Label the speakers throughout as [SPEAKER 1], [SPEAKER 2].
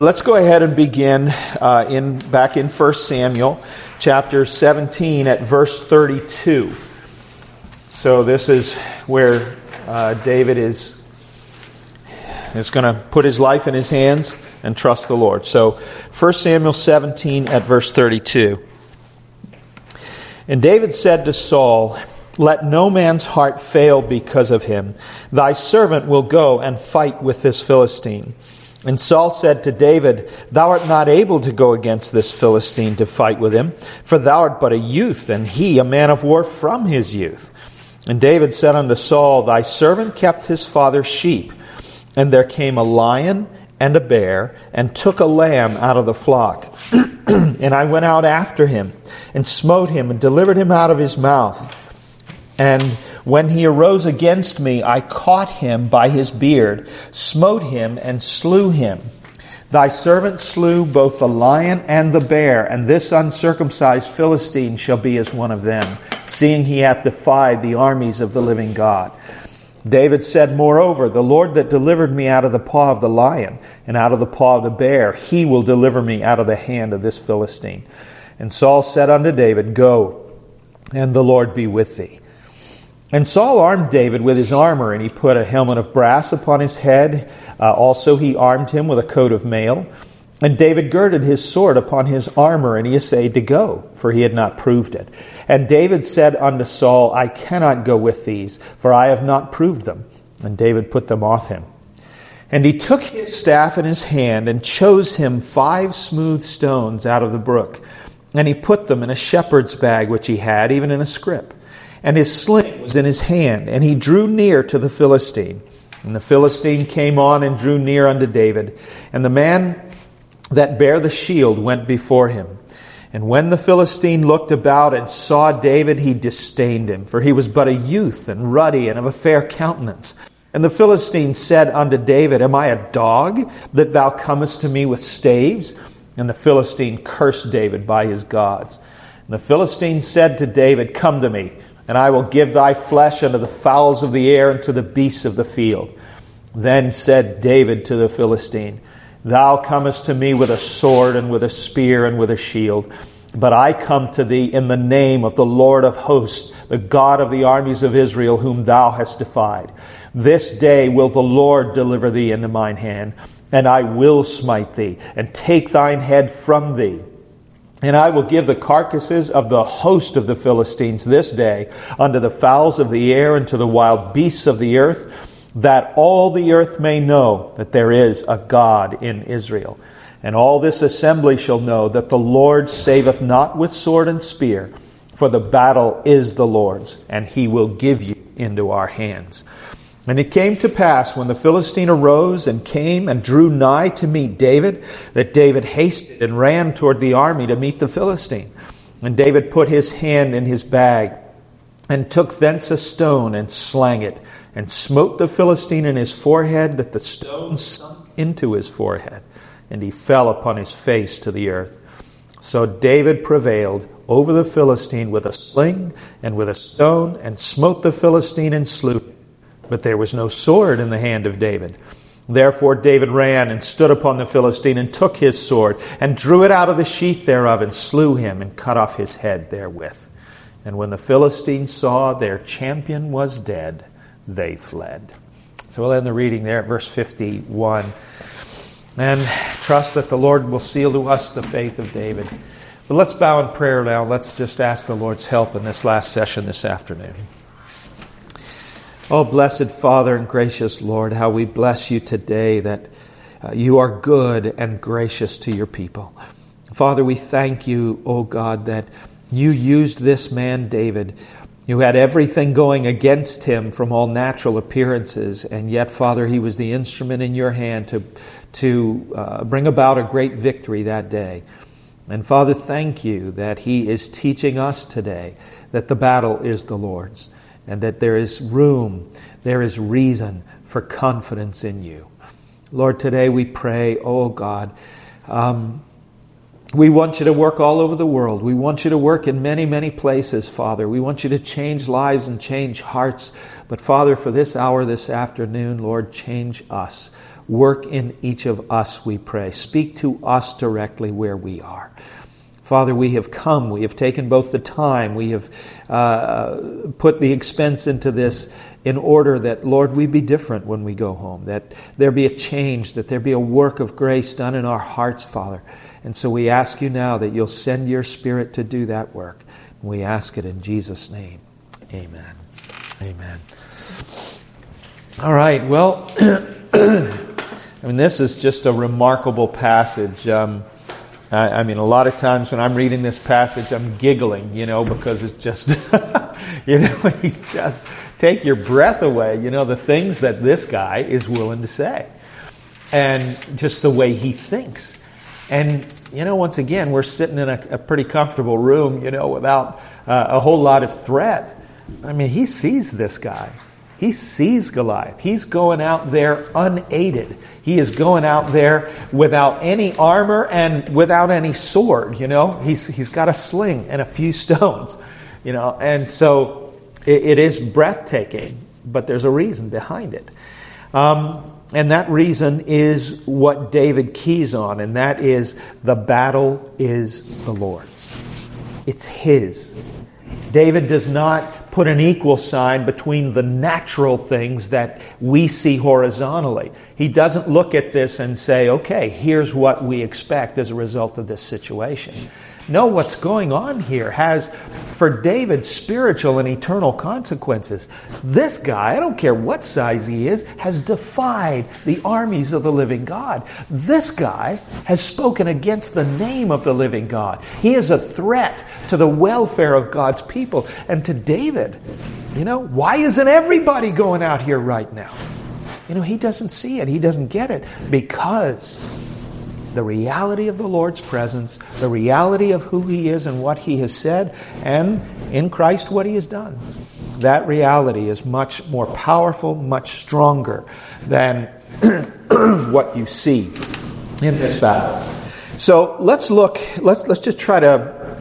[SPEAKER 1] Let's go ahead and begin back in 1 Samuel chapter 17 at verse 32. So this is where David is going to put his life in his hands and trust the Lord. So 1 Samuel 17 at verse 32. And David said to Saul, "Let no man's heart fail because of him. Thy servant will go and fight with this Philistine." And Saul said to David, "Thou art not able to go against this Philistine to fight with him, for thou art but a youth, and he a man of war from his youth." And David said unto Saul, "Thy servant kept his father's sheep, and there came a lion and a bear, and took a lamb out of the flock. And I went out after him, and smote him, and delivered him out of his mouth. And when he arose against me, I caught him by his beard, smote him, and slew him. Thy servant slew both the lion and the bear, and this uncircumcised Philistine shall be as one of them, seeing he hath defied the armies of the living God." David said, "Moreover, the Lord that delivered me out of the paw of the lion, and out of the paw of the bear, he will deliver me out of the hand of this Philistine." And Saul said unto David, "Go, and the Lord be with thee." And Saul armed David with his armor, and he put a helmet of brass upon his head. Also he armed him with a coat of mail. And David girded his sword upon his armor, and he essayed to go, for he had not proved it. And David said unto Saul, "I cannot go with these, for I have not proved them." And David put them off him. And he took his staff in his hand, and chose him 5 smooth stones out of the brook. And he put them in a shepherd's bag which he had, even in a scrip. And his sling was in his hand, and he drew near to the Philistine. And the Philistine came on and drew near unto David. And the man that bare the shield went before him. And when the Philistine looked about and saw David, he disdained him, for he was but a youth, and ruddy, and of a fair countenance. And the Philistine said unto David, "Am I a dog, that thou comest to me with staves?" And the Philistine cursed David by his gods. And the Philistine said to David, "Come to me, and I will give thy flesh unto the fowls of the air and to the beasts of the field." Then said David to the Philistine, "Thou comest to me with a sword and with a spear and with a shield, but I come to thee in the name of the Lord of hosts, the God of the armies of Israel, whom thou hast defied. This day will the Lord deliver thee into mine hand, and I will smite thee, and take thine head from thee. And I will give the carcasses of the host of the Philistines this day unto the fowls of the air and to the wild beasts of the earth, that all the earth may know that there is a God in Israel. And all this assembly shall know that the Lord saveth not with sword and spear, for the battle is the Lord's, and he will give you into our hands." And it came to pass, when the Philistine arose and came and drew nigh to meet David, that David hasted and ran toward the army to meet the Philistine. And David put his hand in his bag, and took thence a stone, and slang it, and smote the Philistine in his forehead, that the stone sunk into his forehead, and he fell upon his face to the earth. So David prevailed over the Philistine with a sling and with a stone, and smote the Philistine and slew him. But there was no sword in the hand of David. Therefore David ran and stood upon the Philistine, and took his sword, and drew it out of the sheath thereof, and slew him, and cut off his head therewith. And when the Philistines saw their champion was dead, they fled. So we'll end the reading there at verse 51. And trust that the Lord will seal to us the faith of David. But let's bow in prayer now. Let's just ask the Lord's help in this last session this afternoon. Oh, blessed Father and gracious Lord, how we bless you today that you are good and gracious to your people. Father, we thank you, oh God, that you used this man David, who had everything going against him from all natural appearances, and yet, Father, he was the instrument in your hand to bring about a great victory that day. And Father, thank you that he is teaching us today that the battle is the Lord's, and that there is room, there is reason for confidence in you. Lord, today we pray, oh God, we want you to work all over the world. We want you to work in many, many places, Father. We want you to change lives and change hearts. But Father, for this hour, this afternoon, Lord, change us. work in each of us, we pray. Speak to us directly where we are. Father, we have come. We have taken both the time. We have put the expense into this in order that, Lord, we be different when we go home, that there be a change, that there be a work of grace done in our hearts, Father. And so we ask you now that you'll send your Spirit to do that work. We ask it in Jesus' name. Amen. Amen. All right, well, this is just a remarkable passage. A lot of times when I'm reading this passage, I'm giggling, because it's just, he's just, take your breath away, the things that this guy is willing to say. And just the way he thinks. And, once again, we're sitting in a pretty comfortable room, without a whole lot of threat. He sees this guy. He sees Goliath. He's going out there unaided. He is going out there without any armor and without any sword, He's got a sling and a few stones, And so it is breathtaking, but there's a reason behind it. And that reason is what David keys on, and that is the battle is the Lord's. It's His. David does not put an equal sign between the natural things that we see horizontally. He doesn't look at this and say, okay, here's what we expect as a result of this situation. No, what's going on here has, for David, spiritual and eternal consequences. This guy, I don't care what size he is, has defied the armies of the living God. This guy has spoken against the name of the living God. He is a threat to the welfare of God's people. And to David, why isn't everybody going out here right now? He doesn't see it. He doesn't get it. Because the reality of the Lord's presence, the reality of who He is and what He has said, and in Christ what He has done. That reality is much more powerful, much stronger than what you see in this battle. So let's just try to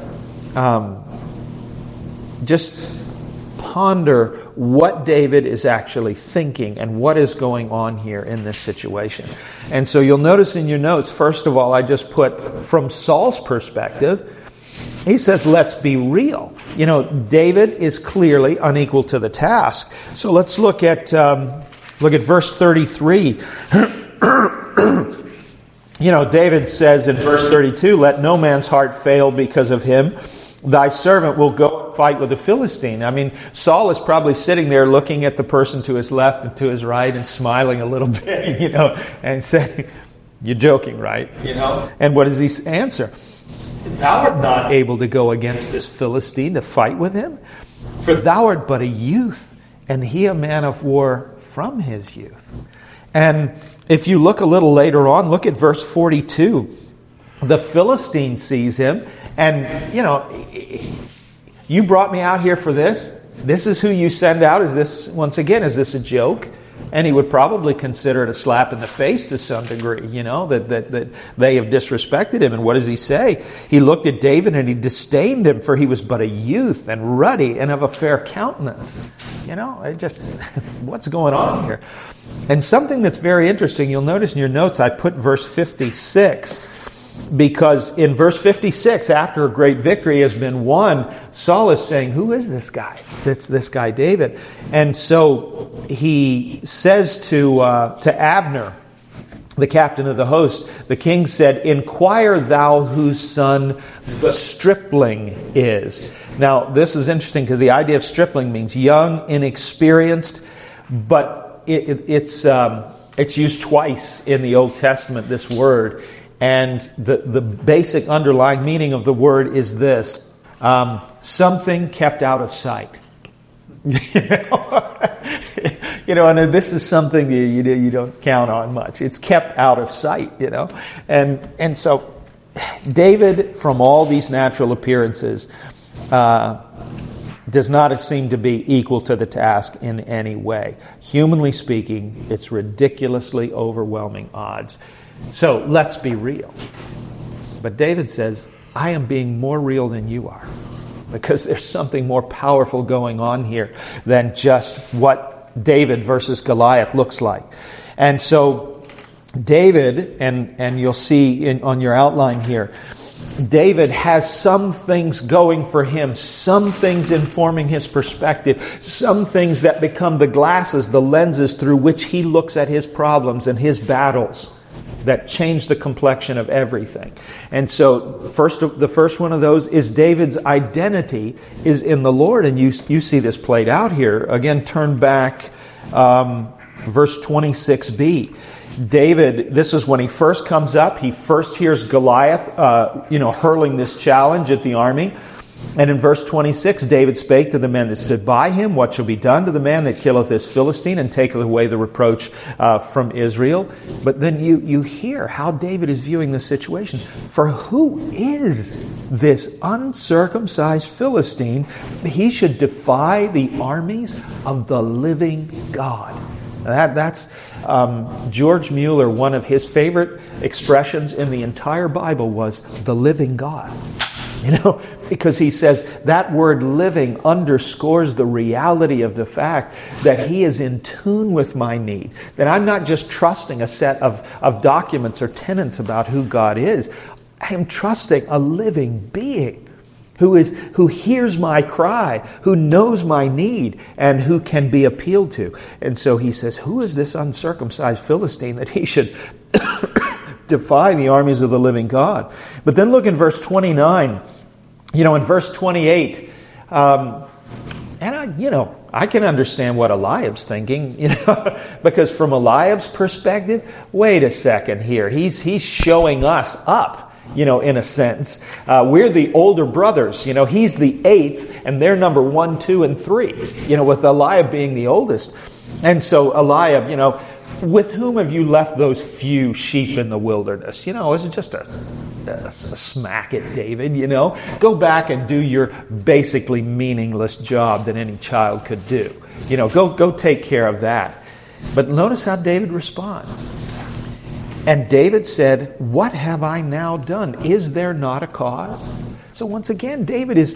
[SPEAKER 1] just ponder what David is actually thinking and what is going on here in this situation. And so you'll notice in your notes, first of all, I just put from Saul's perspective, he says, let's be real. David is clearly unequal to the task. So let's look at verse 33. David says in verse 32, let no man's heart fail because of him. Thy servant will go and fight with the Philistine. Saul is probably sitting there looking at the person to his left and to his right and smiling a little bit, and saying, you're joking, right? And what does he answer? Thou art not able to go against this Philistine to fight with him, for thou art but a youth, and he a man of war from his youth. And if you look a little later on, look at verse 42. The Philistine sees him, and, you brought me out here for this. This is who you send out. Is this a joke? And he would probably consider it a slap in the face to some degree, that they have disrespected him. And what does he say? He looked at David and he disdained him, for he was but a youth and ruddy and of a fair countenance. What's going on here? And something that's very interesting, you'll notice in your notes, I put verse 56. Because in verse 56, after a great victory has been won, Saul is saying, who is this guy? It's this guy David. And so he says to Abner, the captain of the host, the king said, inquire thou whose son the stripling is. Now, this is interesting because the idea of stripling means young, inexperienced, but it's used twice in the Old Testament, this word. And the basic underlying meaning of the word is this: something kept out of sight. And this is something you don't count on much. It's kept out of sight, And so David, from all these natural appearances, does not seem to be equal to the task in any way. Humanly speaking, it's ridiculously overwhelming odds. So let's be real. But David says, I am being more real than you are, because there's something more powerful going on here than just what David versus Goliath looks like. And so David, and you'll see on your outline here, David has some things going for him, some things informing his perspective, some things that become the glasses, the lenses through which he looks at his problems and his battles that change the complexion of everything. And so the first one of those is David's identity is in the Lord. And you see this played out here. Again, turn back verse 26b. David, this is when he first comes up. He first hears Goliath, hurling this challenge at the army. And in verse 26, David spake to the men that stood by him, what shall be done to the man that killeth this Philistine and taketh away the reproach from Israel? But then you hear how David is viewing the situation. For who is this uncircumcised Philistine? He should defy the armies of the living God. That's George Mueller, one of his favorite expressions in the entire Bible was the living God. Because he says that word living underscores the reality of the fact that he is in tune with my need. That I'm not just trusting a set of documents or tenets about who God is. I am trusting a living being who hears my cry, who knows my need, and who can be appealed to. And so he says, who is this uncircumcised Philistine that he should defy the armies of the living God? But then look in verse 29. In verse 28, I can understand what Eliab's thinking, because from Eliab's perspective, wait a second here. He's showing us up. In a sense. We're the older brothers. He's the eighth, and they're number 1, 2, and 3, with Eliab being the oldest. And so Eliab, with whom have you left those few sheep in the wilderness? It's just a smack at David, Go back and do your basically meaningless job that any child could do. Go take care of that. But notice how David responds. And David said, what have I now done? Is there not a cause? So once again, David is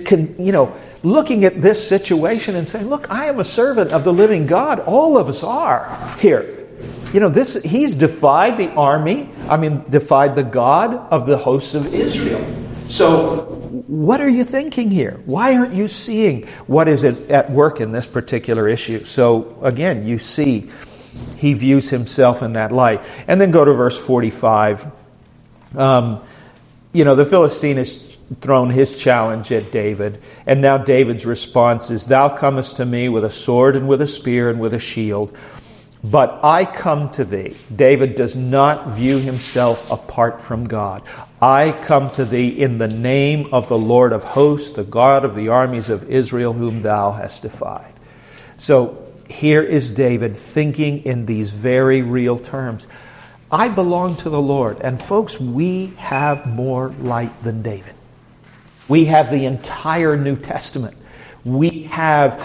[SPEAKER 1] looking at this situation and saying, look, I am a servant of the living God. All of us are here. He's defied the army. Defied the God of the hosts of Israel. So what are you thinking here? Why aren't you seeing what is at work in this particular issue? So again, you see, he views himself in that light. And then go to verse 45. The Philistine has thrown his challenge at David. And now David's response is, thou comest to me with a sword and with a spear and with a shield. But I come to thee. David does not view himself apart from God. I come to thee in the name of the Lord of hosts, the God of the armies of Israel, whom thou hast defied. So here is David thinking in these very real terms. I belong to the Lord. And folks, we have more light than David. We have the entire New Testament. We have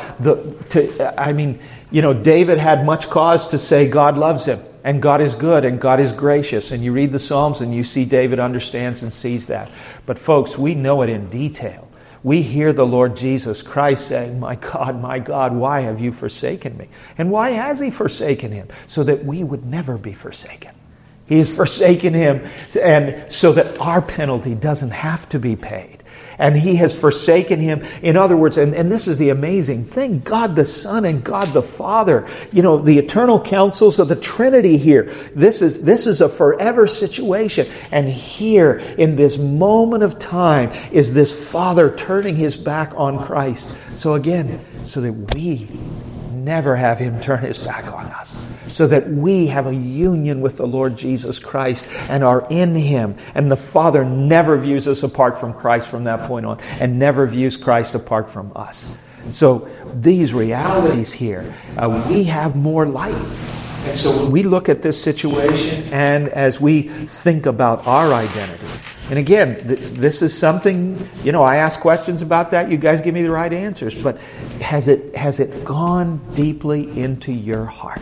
[SPEAKER 1] David had much cause to say God loves him and God is good and God is gracious. And you read the Psalms and you see David understands and sees that. But folks, we know it in detail. We hear the Lord Jesus Christ saying, my God, why have you forsaken me? And why has he forsaken him? So that we would never be forsaken. He has forsaken him, and so that our penalty doesn't have to be paid. And he has forsaken him. In other words, and this is the amazing thing, God the Son and God the Father, the eternal counsels of the Trinity here. This is a forever situation. And here, in this moment of time, is this Father turning his back on Christ. So again, so that we never have him turn his back on us. So that we have a union with the Lord Jesus Christ and are in him. And the Father never views us apart from Christ from that point on, and never views Christ apart from us. So these realities here, we have more light. And so when we look at this situation and as we think about our identity, and again, this is something, I ask questions about that. You guys give me the right answers. But has it gone deeply into your heart?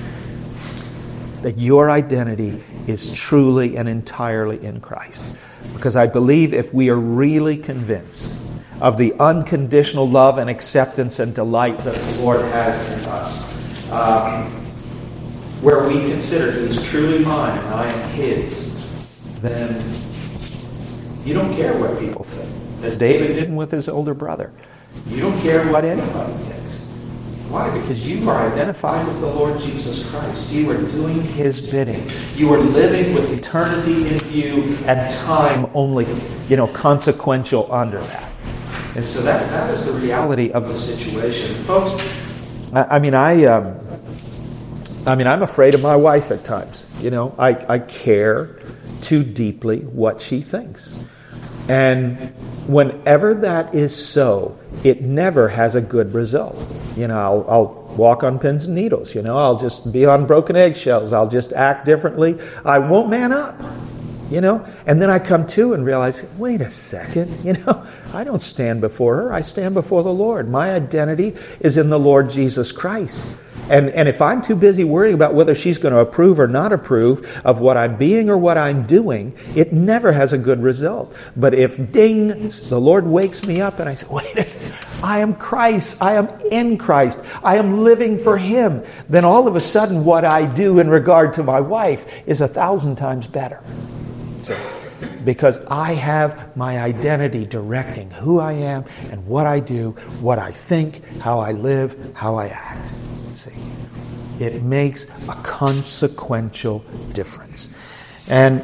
[SPEAKER 1] That your identity is truly and entirely in Christ. Because I believe if we are really convinced of the unconditional love and acceptance and delight that the Lord has in us, where we consider he's truly mine and I am his, then you don't care what people think. As David did with his older brother. You don't care what anybody thinks. Why? Because you are identified with the Lord Jesus Christ. You are doing his bidding. You are living with eternity in view and time only, consequential under that. And so that is the reality of the situation. Folks, I'm afraid of my wife at times. I care too deeply what she thinks. And whenever that is so, it never has a good result. I'll walk on pins and needles. I'll just be on broken eggshells. I'll just act differently. I won't man up. And then I come to and realize, wait a second, I don't stand before her. I stand before the Lord. My identity is in the Lord Jesus Christ. And if I'm too busy worrying about whether she's going to approve or not approve of what I'm being or what I'm doing, it never has a good result. But if, ding, the Lord wakes me up and I say, wait a minute, I am Christ. I am in Christ. I am living for him. Then all of a sudden what I do in regard to my wife is 1,000 times better. So, because I have my identity directing who I am and what I do, what I think, how I live, how I act. See, it makes a consequential difference. And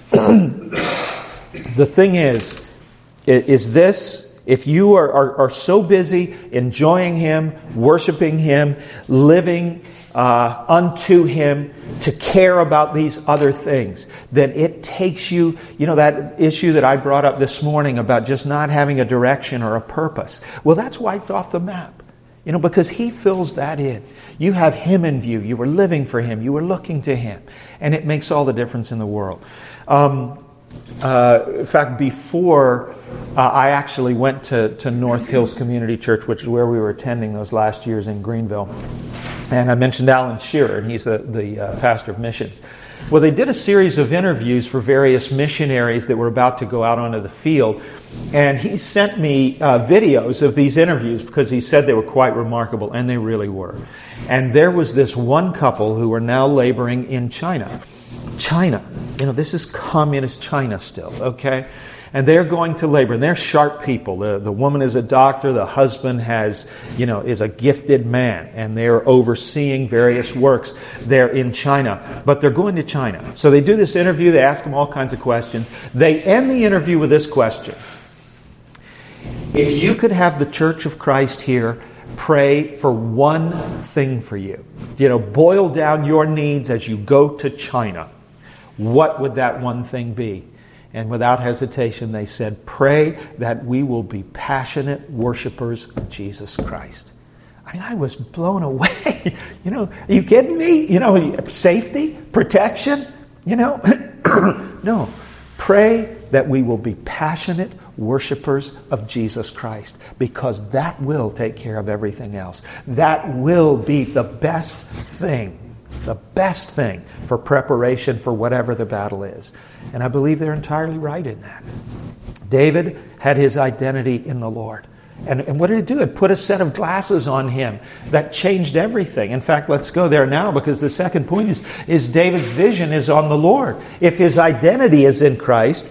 [SPEAKER 1] the thing is this: if you are so busy enjoying him, worshiping him, living unto him, to care about these other things, then it takes you, that issue that I brought up this morning about just not having a direction or a purpose. Well, that's wiped off the map. Because he fills that in. You have him in view. You were living for him. You were looking to him. And it makes all the difference in the world. In fact, before I actually went to North Hills Community Church, which is where we were attending those last years in Greenville. And I mentioned Alan Shearer, and he's the pastor of missions. Well, they did a series of interviews for various missionaries that were about to go out onto the field. And he sent me videos of these interviews because he said they were quite remarkable, and they really were. And there was this one couple who are now laboring in China. China, this is communist China still, okay? And they're going to labor, and they're sharp people. The woman is a doctor, the husband is a gifted man, and they're overseeing various works there in China. But they're going to China. So they do this interview, they ask them all kinds of questions. They end the interview with this question: if you could have the Church of Christ here pray for one thing for you, boil down your needs as you go to China, what would that one thing be? And without hesitation, they said, pray that we will be passionate worshipers of Jesus Christ. I was blown away. Are you kidding me? Safety, protection, No. Pray that we will be passionate worshipers of Jesus Christ, because that will take care of everything else. That will be the best thing for preparation for whatever the battle is. And I believe they're entirely right in that. David had his identity in the Lord. And what did it do? It put a set of glasses on him that changed everything. In fact, let's go there now, because the second point is David's vision is on the Lord. If his identity is in Christ,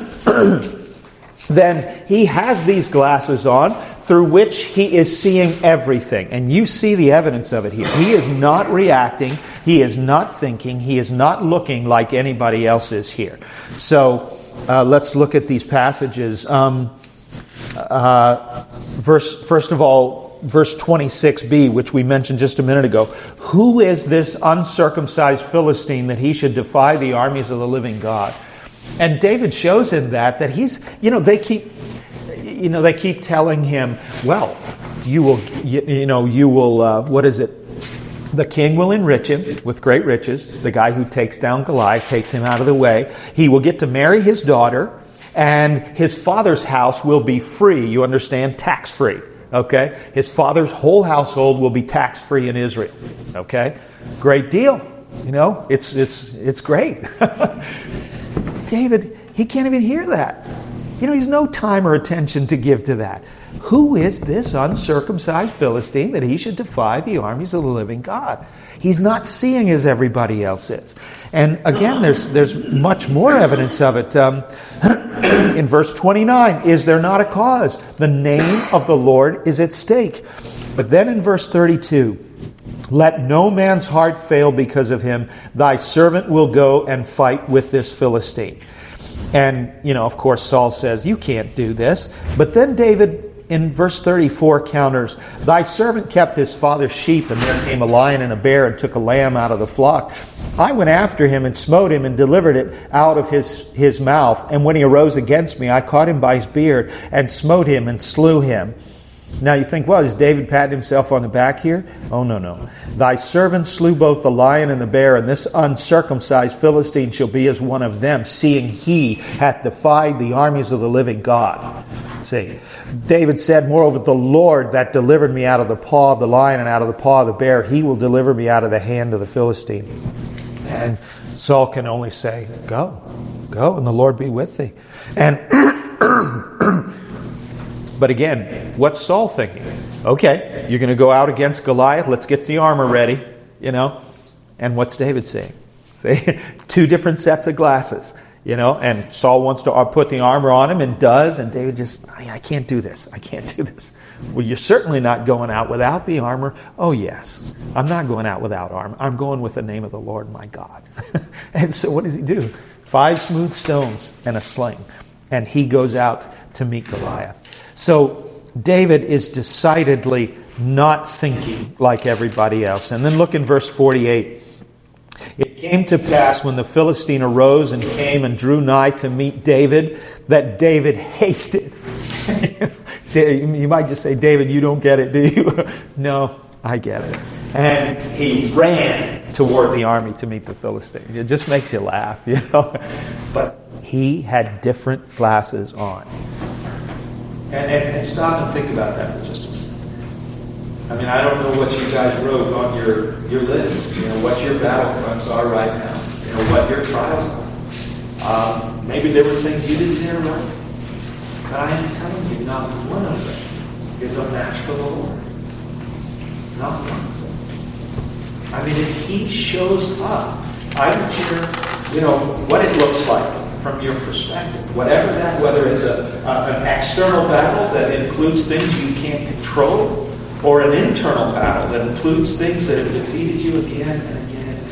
[SPEAKER 1] then he has these glasses on through which he is seeing everything. And you see the evidence of it here. He is not reacting. He is not thinking. He is not looking like anybody else is here. So let's look at these passages. First of all, verse 26b, which we mentioned just a minute ago. Who is this uncircumcised Philistine that he should defy the armies of the living God? And David shows in that he's, they keep telling him, well, you will, what is it? The king will enrich him with great riches. The guy who takes down Goliath takes him out of the way. He will get to marry his daughter, and his father's house will be free. You understand? Tax-free. Okay? His father's whole household will be tax-free in Israel. Okay? Great deal. It's great. David, he can't even hear that. He's no time or attention to give to that. Who is this uncircumcised Philistine that he should defy the armies of the living God? He's not seeing as everybody else is. And again, there's much more evidence of it. In verse 29, is there not a cause? The name of the Lord is at stake. But then in verse 32, let no man's heart fail because of him. Thy servant will go and fight with this Philistine. And, of course, Saul says, you can't do this. But then David, in verse 34, counters, thy servant kept his father's sheep, and there came a lion and a bear and took a lamb out of the flock. I went after him and smote him and delivered it out of his mouth. And when he arose against me, I caught him by his beard and smote him and slew him. Now you think, well, is David patting himself on the back here? Oh, no. Thy servant slew both the lion and the bear, and this uncircumcised Philistine shall be as one of them, seeing he hath defied the armies of the living God. See, David said, moreover, the Lord that delivered me out of the paw of the lion and out of the paw of the bear, he will deliver me out of the hand of the Philistine. And Saul can only say, go, and the Lord be with thee. And but again, what's Saul thinking? Okay, you're going to go out against Goliath. Let's get the armor ready, And what's David saying? See, two different sets of glasses, And Saul wants to put the armor on him and does. And David just, I can't do this. I can't do this. Well, you're certainly not going out without the armor. Oh, yes. I'm not going out without armor. I'm going with the name of the Lord my God. And so what does he do? 5 smooth stones and a sling. And he goes out to meet Goliath. So David is decidedly not thinking like everybody else. And then look in verse 48. It came to pass when the Philistine arose and came and drew nigh to meet David, that David hasted. You might just say, David, you don't get it, do you? No, I get it. And he ran toward the army to meet the Philistine. It just makes you laugh, But he had different glasses on. And stop and think about that for just a minute. I don't know what you guys wrote on your list. What your battlefronts are right now. What your trials are. Maybe there were things you didn't get right. But I am telling you, not one of them is a match for the Lord. Not one of them. If he shows up, I don't care, what it looks like. From your perspective, whatever that, whether it's an external battle that includes things you can't control, or an internal battle that includes things that have defeated you again and again and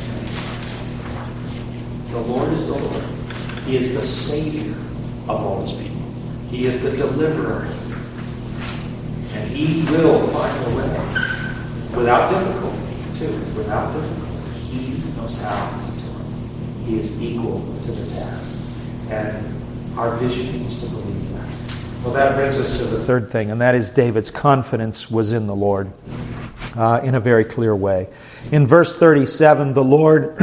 [SPEAKER 1] again. The Lord is the Lord. He is the Savior of all His people. He is the Deliverer. And He will find a way. Without difficulty, too. Without difficulty. He knows how to do it. He is equal to the task. And our vision needs to believe that. Well, that brings us to the third thing, and that is David's confidence was in the Lord in a very clear way. In verse 37, the Lord,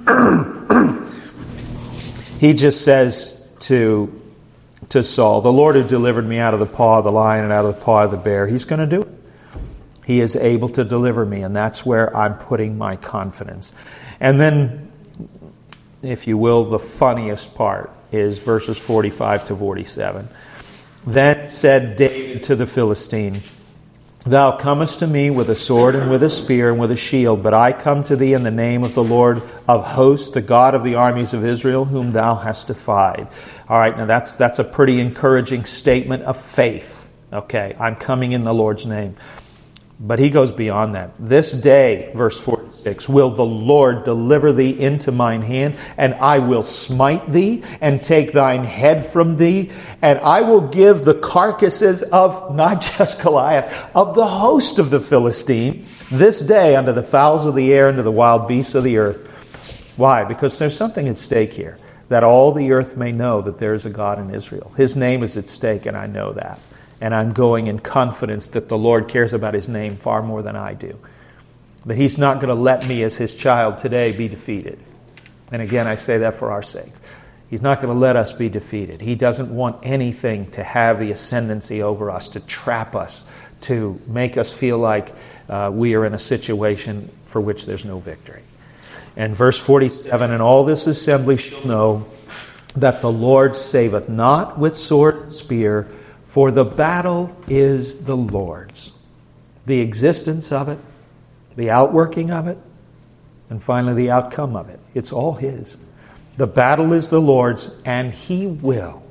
[SPEAKER 1] he just says to Saul, the Lord who delivered me out of the paw of the lion and out of the paw of the bear, He's going to do it. He is able to deliver me, and that's where I'm putting my confidence. And then, if you will, the funniest part is verses 45 to 47. Then said David to the Philistine, Thou comest to me with a sword and with a spear and with a shield, but I come to thee in the name of the Lord of hosts, the God of the armies of Israel, whom thou hast defied. All right, now that's a pretty encouraging statement of faith. Okay, I'm coming in the Lord's name. But he goes beyond that. This day, verse 46, will the Lord deliver thee into mine hand, and I will smite thee, and take thine head from thee, and I will give the carcasses of, not just Goliath, of the host of the Philistines, this day unto the fowls of the air and to the wild beasts of the earth. Why? Because there's something at stake here, that all the earth may know that there is a God in Israel. His name is at stake, and I know that. And I'm going in confidence that the Lord cares about His name far more than I do. That He's not going to let me as His child today be defeated. And again, I say that for our sake. He's not going to let us be defeated. He doesn't want anything to have the ascendancy over us, to trap us, to make us feel like we are in a situation for which there's no victory. And verse 47, And all this assembly shall know that the Lord saveth not with sword and spear, for the battle is the Lord's. The existence of it, the outworking of it, and finally the outcome of it. It's all His. The battle is the Lord's, and He will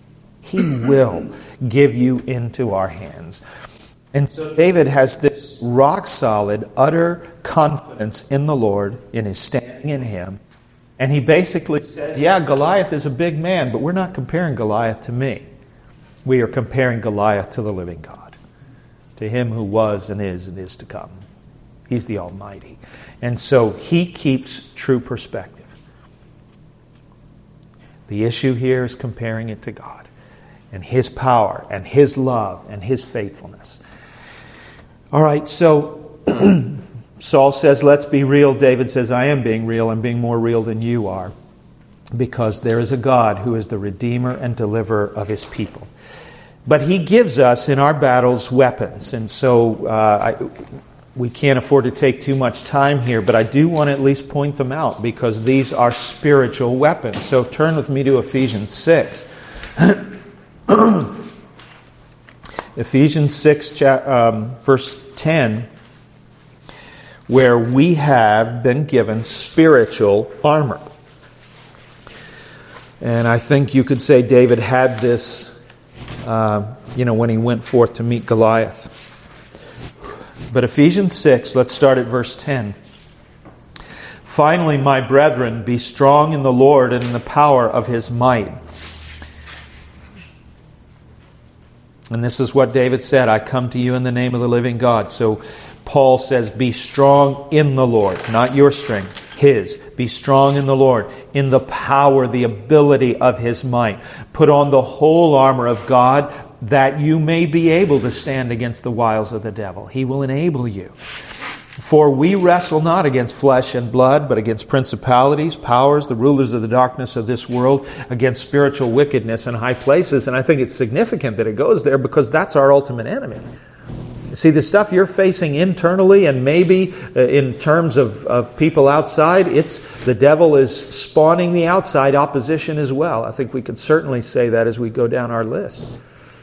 [SPEAKER 1] give you into our hands. And so David has this rock-solid, utter confidence in the Lord, in his standing in Him. And he basically says, yeah, Goliath is a big man, but we're not comparing Goliath to me. We are comparing Goliath to the living God, to Him who was and is to come. He's the Almighty. And so he keeps true perspective. The issue here is comparing it to God and His power and His love and His faithfulness. All right, so Saul says, let's be real. David says, I am being real. I'm being more real than you are, because there is a God who is the Redeemer and Deliverer of His people. But He gives us in our battles weapons. And so we can't afford to take too much time here, but I do want to at least point them out, because these are spiritual weapons. So turn with me to Ephesians 6. Ephesians 6, verse 10, where we have been given spiritual armor. And I think you could say David had this, when he went forth to meet Goliath. But Ephesians 6, let's start at verse 10. Finally, my brethren, be strong in the Lord and in the power of His might. And this is what David said, I come to you in the name of the living God. So Paul says, be strong in the Lord, not your strength, His. Be strong in the Lord, in the power, the ability of His might. Put on the whole armor of God, that you may be able to stand against the wiles of the devil. He will enable you. For we wrestle not against flesh and blood, but against principalities, powers, the rulers of the darkness of this world, against spiritual wickedness in high places. And I think it's significant that it goes there, because that's our ultimate enemy. See, the stuff you're facing internally and maybe in terms of people outside, the devil is spawning the outside opposition as well. I think we could certainly say that as we go down our list.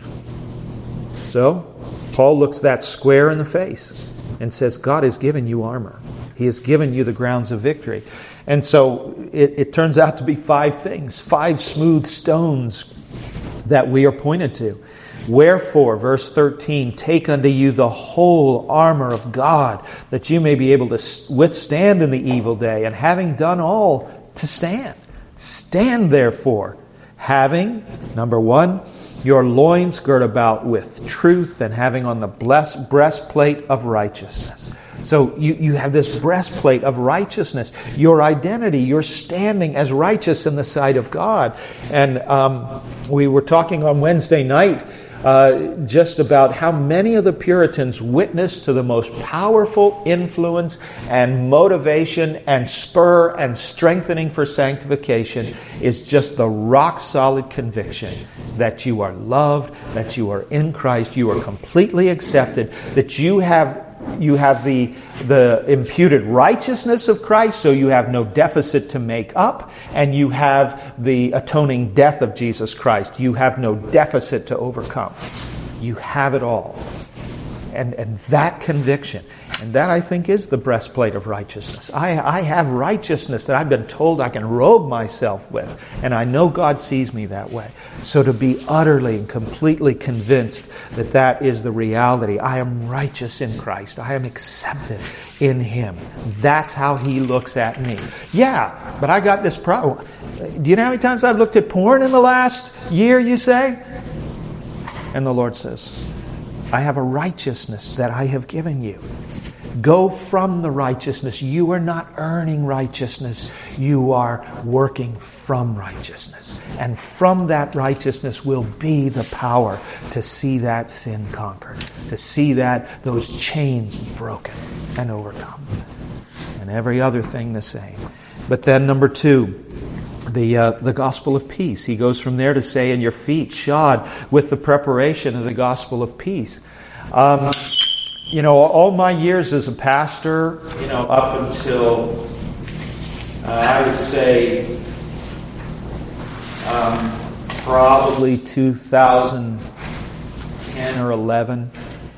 [SPEAKER 1] So, Paul looks that square in the face and says, God has given you armor. He has given you the grounds of victory. And so, it turns out to be 5 things, 5 smooth stones that we are pointed to. Wherefore, verse 13, take unto you the whole armor of God, that you may be able to withstand in the evil day, and having done all, to stand. Stand therefore, having, number 1, your loins girt about with truth, and having on the breastplate of righteousness. So you have this breastplate of righteousness. Your identity, your standing as righteous in the sight of God. And we were talking on Wednesday night just about how many of the Puritans witnessed to the most powerful influence and motivation and spur and strengthening for sanctification is just the rock-solid conviction that you are loved, that you are in Christ, you are completely accepted, that you have the imputed righteousness of Christ, so you have no deficit to make up, and you have the atoning death of Jesus Christ. You have no deficit to overcome. You have it all. And that conviction, and that I think is the breastplate of righteousness. I have righteousness that I've been told I can robe myself with, and I know God sees me that way. So to be utterly and completely convinced that that is the reality, I am righteous in Christ, I am accepted in Him. That's how He looks at me. Yeah, but I got this problem. Do you know how many times I've looked at porn in the last year, you say? And the Lord says, I have a righteousness that I have given you. Go from the righteousness. You are not earning righteousness. You are working from righteousness. And from that righteousness will be the power to see that sin conquered, to see that those chains broken and overcome. And every other thing the same. But then number 2, the gospel of peace. He goes from there to say, and your feet shod with the preparation of the gospel of peace. All my years as a pastor, up until, I would say, probably 2010 or 11.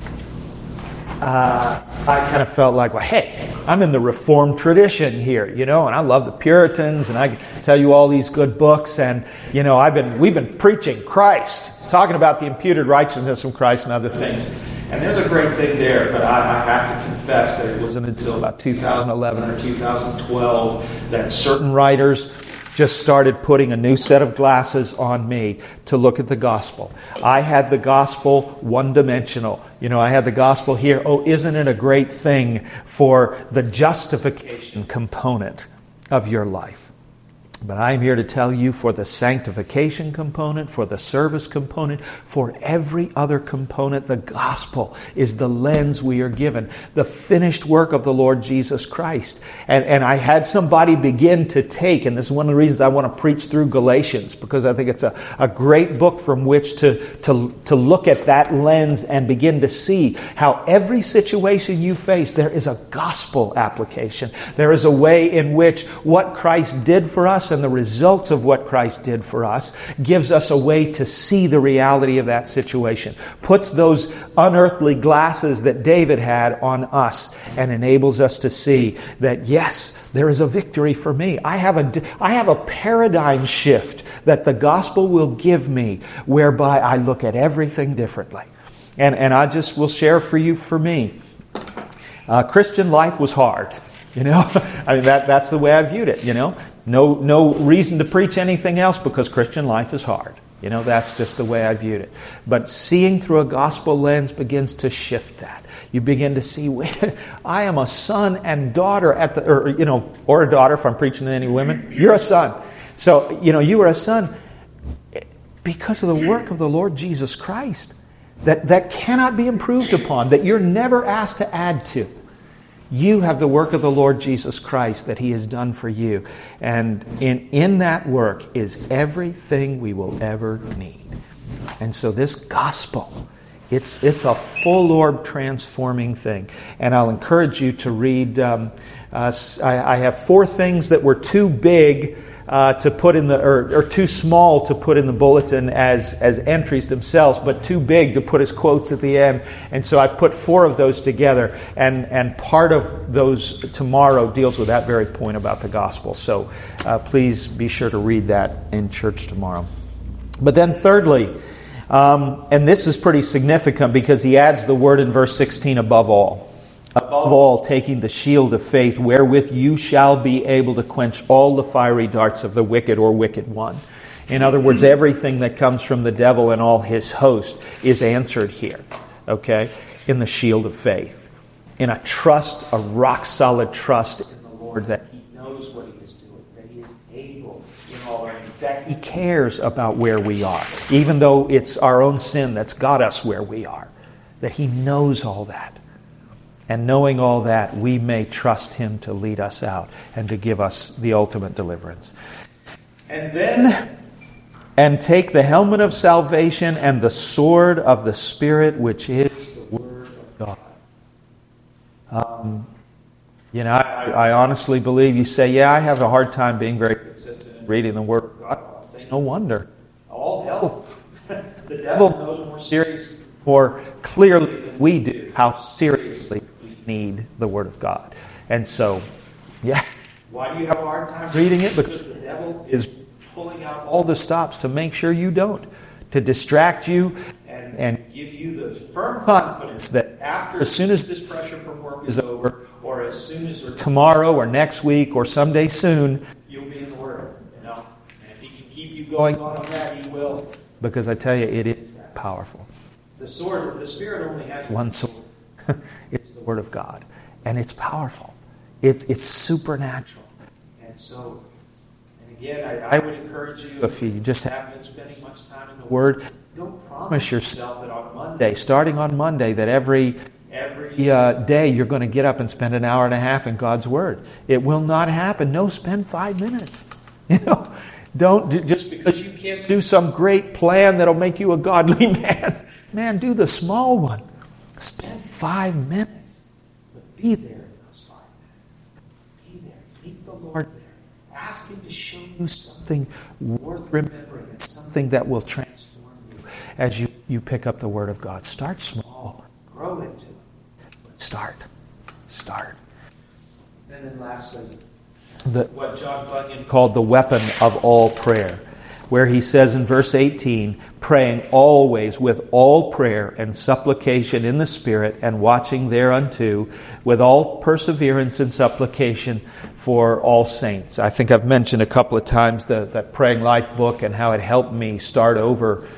[SPEAKER 1] I kind of felt like, well, hey, I'm in the Reformed tradition here, and I love the Puritans, and I can tell you all these good books, and we've been preaching Christ, talking about the imputed righteousness from Christ and other things. And there's a great thing there, but I have to confess that it wasn't until about 2011 or 2012 that certain writers just started putting a new set of glasses on me to look at the gospel. I had the gospel one-dimensional. I had the gospel here. Oh, isn't it a great thing for the justification component of your life? But I'm here to tell you, for the sanctification component, for the service component, for every other component, the gospel is the lens we are given. The finished work of the Lord Jesus Christ. And I had somebody begin to take, and this is one of the reasons I want to preach through Galatians, because I think it's a great book from which to look at that lens and begin to see how every situation you face, there is a gospel application. There is a way in which what Christ did for us and the results of what Christ did for us gives us a way to see the reality of that situation. Puts those unearthly glasses that David had on us and enables us to see that, yes, there is a victory for me. I have a paradigm shift that the gospel will give me, whereby I look at everything differently. And I just will share for me. Christian life was hard. That's the way I viewed it. No reason to preach anything else, because Christian life is hard. That's just the way I viewed it. But seeing through a gospel lens begins to shift that. You begin to see, wait, I am a son and daughter or a daughter if I'm preaching to any women. You're a son. So, you are a son because of the work of the Lord Jesus Christ that cannot be improved upon, that you're never asked to add to. You have the work of the Lord Jesus Christ that He has done for you. And in that work is everything we will ever need. And so this gospel, it's a full orb transforming thing. And I'll encourage you to read, I have 4 things that were too big to put in or too small to put in the bulletin as entries themselves, but too big to put as quotes at the end. And so I put 4 of those together, and part of those tomorrow deals with that very point about the gospel. So please be sure to read that in church tomorrow. But then thirdly, and this is pretty significant because he adds the word in verse 16, above all. Above all, taking the shield of faith, wherewith you shall be able to quench all the fiery darts of the wicked or wicked one. In other words, everything that comes from the devil and all his host is answered here, okay, in the shield of faith. In a trust, a rock-solid trust in the Lord that He knows what He is doing, that He is able in all things, that He cares about where we are, even though it's our own sin that's got us where we are, that He knows all that. And knowing all that, we may trust Him to lead us out and to give us the ultimate deliverance. And then, and take the helmet of salvation and the sword of the Spirit, which is the Word of God. I honestly believe, you say, yeah, I have a hard time being very consistent in reading the Word of God. I'll say, no wonder. All hell. The devil knows more clearly than we do how seriously need the Word of God. And so, yeah. Why do you have a hard time reading it? Because the devil is pulling out all the stops to make sure you don't. To distract you and give you the firm confidence that as soon as this pressure from work is over, or as soon as tomorrow or next week or someday soon, you'll be in the Word. And if He can keep you going on that, He will. Because I tell you, it is that powerful. The Spirit only has one sword. It's the Word of God. And it's powerful. It's supernatural. And so, and again, I would encourage you, if you just haven't been spending much time in the Word, don't promise yourself that on Monday, starting on Monday, that every day you're going to get up and spend an hour and a half in God's Word. It will not happen. No, spend 5 minutes. Don't, just because you can't do some great plan that'll make you a godly man. Man, do the small one. Spend 5 minutes. But be there in those 5 minutes. Be there. Meet the Lord there. Ask Him to show you something worth remembering something that will transform you as you pick up the Word of God. Start small. Grow into it. But start. And then lastly, what John Bunyan called the weapon of all prayer, where he says in verse 18, praying always with all prayer and supplication in the Spirit, and watching thereunto with all perseverance and supplication for all saints. I think I've mentioned a couple of times that Praying Life book and how it helped me start over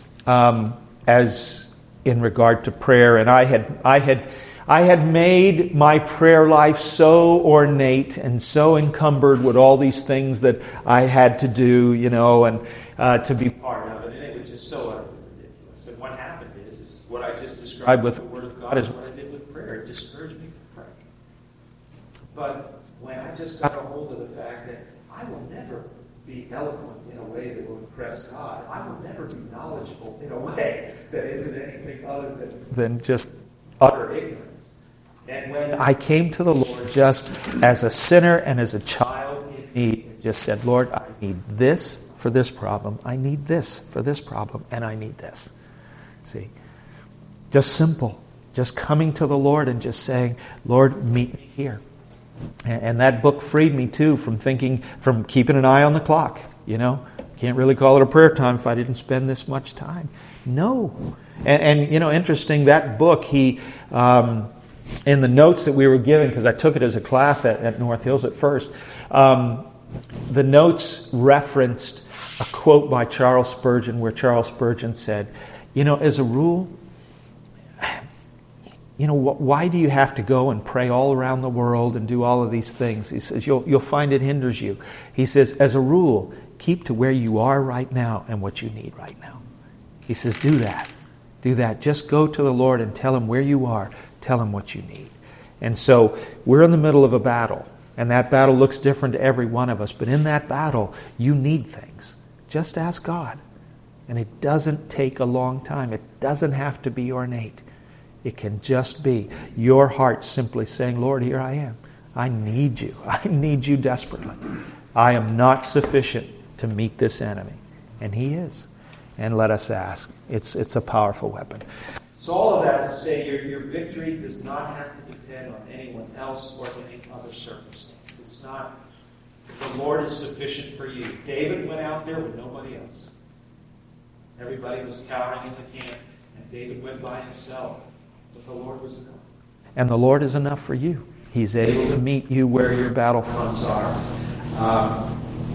[SPEAKER 1] as in regard to prayer. And I had made my prayer life so ornate and so encumbered with all these things that I had to do, and to be part of it. And it was just so ridiculous. And what happened is what I just described with the Word of God is what I did with prayer. It discouraged me from praying. But when I just got a hold of the fact that I will never be eloquent in a way that will impress God, I will never be knowledgeable in a way that isn't anything other than just utter ignorance. And when I came to the Lord just as a sinner and as a child in need, and just said, Lord, I need this for this problem, I need this for this problem, and I need this. See? Just simple. Just coming to the Lord and just saying, Lord, meet me here. And that book freed me too from keeping an eye on the clock. Can't really call it a prayer time if I didn't spend this much time. No. And interesting, that book, he, in the notes that we were given, because I took it as a class at North Hills at first, the notes referenced a quote by Charles Spurgeon, where Charles Spurgeon said, as a rule, why do you have to go and pray all around the world and do all of these things? He says, you'll find it hinders you. He says, as a rule, keep to where you are right now and what you need right now. He says, do that. Do that. Just go to the Lord and tell Him where you are. Tell Him what you need. And so we're in the middle of a battle. And that battle looks different to every one of us. But in that battle, you need things. Just ask God. And it doesn't take a long time. It doesn't have to be ornate. It can just be your heart simply saying, Lord, here I am. I need you. I need you desperately. I am not sufficient to meet this enemy. And He is. And let us ask. It's a powerful weapon. So all of that to say your victory does not have to depend on anyone else or any other circumstance. It's not, the Lord is sufficient for you. David went out there with nobody else. Everybody was cowering in the camp, and David went by himself. But the Lord was enough. And the Lord is enough for you. He's able to meet you where your battlefronts are.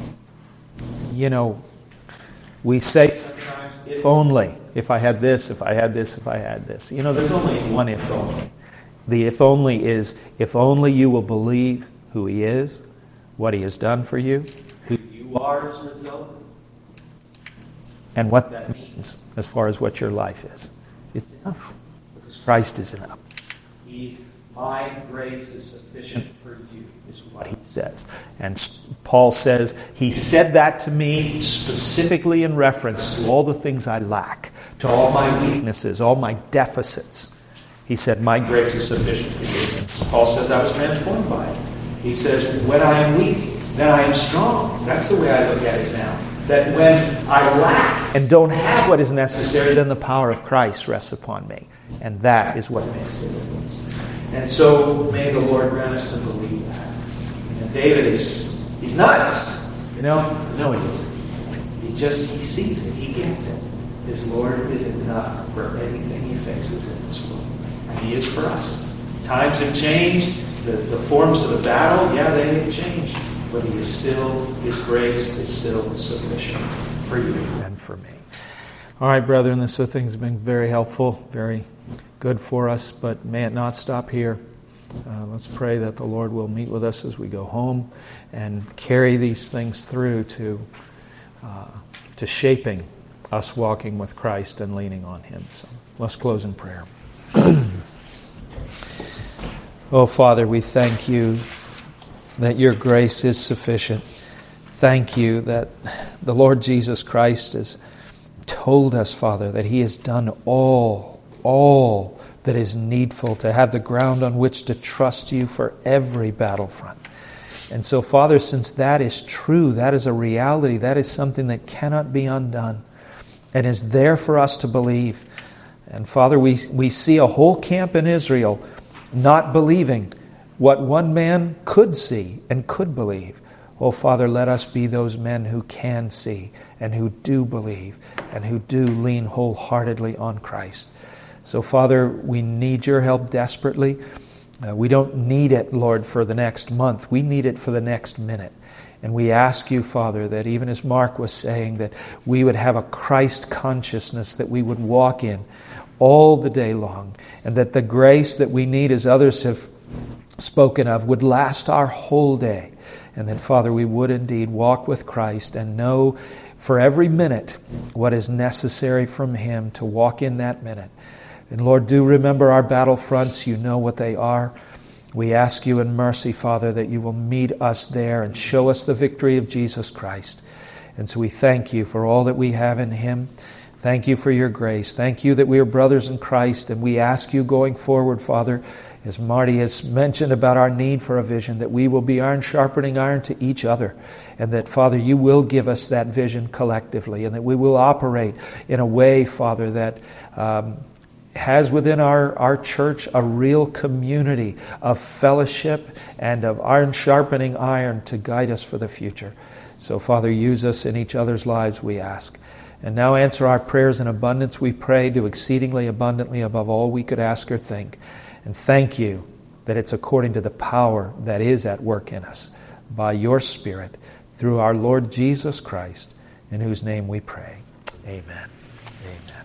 [SPEAKER 1] We say sometimes, if only, if I had this, if I had this, if I had this. There's only one if only. The if only is, if only you will believe who He is, what He has done for you, who you are as a result, and what that means as far as what your life is. It's enough. Because Christ is enough. My grace is sufficient for you, is what He says. And Paul says, He said that to me specifically in reference to all the things I lack, to all my weaknesses, all my deficits. He said, my grace is sufficient for you. And Paul says, I was transformed by it. He says, when I am weak, then I am strong. That's the way I look at it now. That when I lack and don't have what is necessary, then the power of Christ rests upon me. And that is what makes the difference. And so may the Lord grant us to believe that. David he's nuts. No, he isn't. He sees it. He gets it. His Lord is enough for anything he faces in this world. And He is for us. Times have changed. The forms of the battle, they have changed. But His grace is still sufficient for you and for me. All right, brethren, this thing has been very helpful, very good for us, but may it not stop here. Let's pray that the Lord will meet with us as we go home and carry these things through to shaping us walking with Christ and leaning on Him. So let's close in prayer. Oh, Father, we thank You that Your grace is sufficient. Thank You that the Lord Jesus Christ has told us, Father, that He has done all that is needful to have the ground on which to trust You for every battlefront. And so, Father, since that is true, that is a reality, that is something that cannot be undone, and is there for us to believe. And Father, we see a whole camp in Israel not believing what one man could see and could believe. Oh, Father, let us be those men who can see and who do believe and who do lean wholeheartedly on Christ. So, Father, we need your help desperately. We don't need it, Lord, for the next month. We need it for the next minute. And we ask you, Father, that even as Mark was saying, that we would have a Christ consciousness that we would walk in all the day long, and that the grace that we need, as others have spoken of, would last our whole day. And that, Father, we would indeed walk with Christ and know for every minute what is necessary from Him to walk in that minute. And Lord, do remember our battlefronts. You know what they are. We ask you in mercy, Father, that you will meet us there and show us the victory of Jesus Christ. And so we thank you for all that we have in Him. Thank you for your grace. Thank you that we are brothers in Christ. And we ask you going forward, Father, as Marty has mentioned about our need for a vision, that we will be iron sharpening iron to each other. And that, Father, you will give us that vision collectively. And that we will operate in a way, Father, that has within our church a real community of fellowship and of iron sharpening iron to guide us for the future. So, Father, use us in each other's lives, we ask. And now answer our prayers in abundance, we pray, do exceedingly abundantly above all we could ask or think. And thank you that it's according to the power that is at work in us by your Spirit through our Lord Jesus Christ, in whose name we pray. Amen. Amen.